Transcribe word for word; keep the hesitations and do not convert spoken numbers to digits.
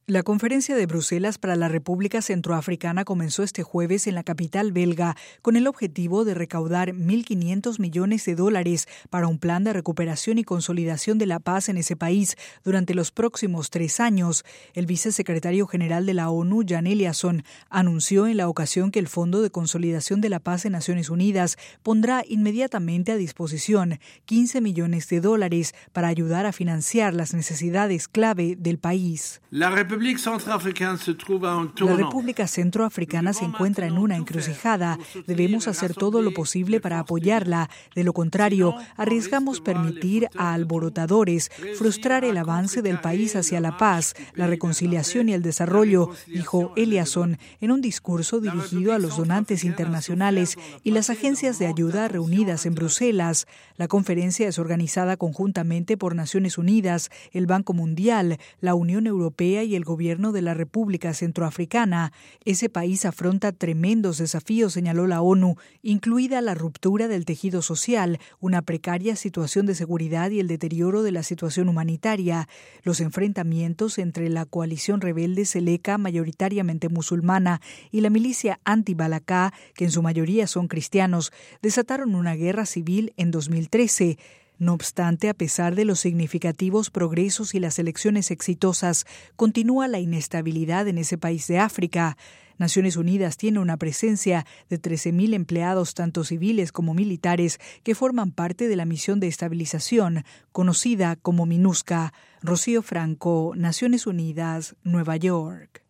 La conferencia de Bruselas para la República Centroafricana comenzó este jueves en la capital belga con el objetivo de recaudar mil quinientos millones de dólares para un plan de recuperación y consolidación de la paz en ese país durante los próximos tres años. El vicesecretario general de la ONU, Jan Eliasson, anunció en la ocasión que el Fondo de Consolidación de la Paz en Naciones Unidas pondrá inmediatamente a disposición quince millones de dólares para ayudar a financiar las necesidades clave del país. La La República Centroafricana se encuentra en una encrucijada. Debemos hacer todo lo posible para apoyarla. De lo contrario, arriesgamos permitir a alborotadores frustrar el avance del país hacia la paz, la reconciliación y el desarrollo, dijo Eliasson en un discurso dirigido a los donantes internacionales y las agencias de ayuda reunidas en Bruselas. La conferencia es organizada conjuntamente por Naciones Unidas, el Banco Mundial, la Unión Europea y el gobierno de la República Centroafricana. Ese país afronta tremendos desafíos, señaló la ONU, incluida la ruptura del tejido social, una precaria situación de seguridad y el deterioro de la situación humanitaria. Los enfrentamientos entre la coalición rebelde Seleka, mayoritariamente musulmana, y la milicia anti-Balaka, que en su mayoría son cristianos, desataron una guerra civil en dos mil trece. No obstante, a pesar de los significativos progresos y las elecciones exitosas, continúa la inestabilidad en ese país de África. Naciones Unidas tiene una presencia de trece mil empleados, tanto civiles como militares, que forman parte de la misión de estabilización, conocida como MINUSCA. Rocío Franco, Naciones Unidas, Nueva York.